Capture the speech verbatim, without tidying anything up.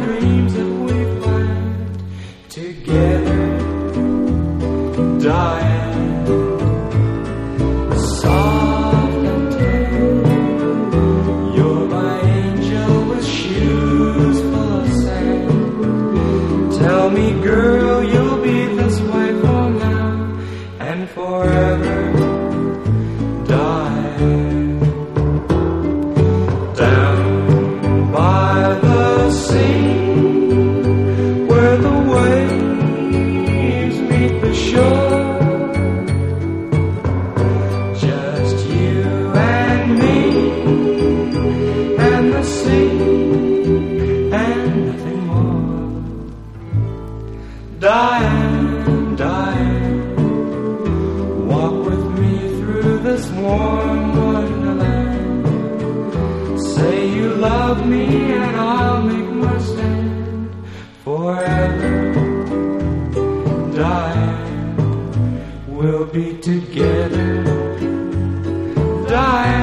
dreams that we've planned together, Diane. Soft and tender, you're my angel with shoes full of sand. Tell me, girl, you'll be this way for now and forever, Diane. Down by the sea, where the waves meet the shore, just you and me and the sea and nothing more. Diane, Diane, walk with me through this warm wonderland. Say you love me and I'll make my stand forever, Diane. We'll be together, Diane.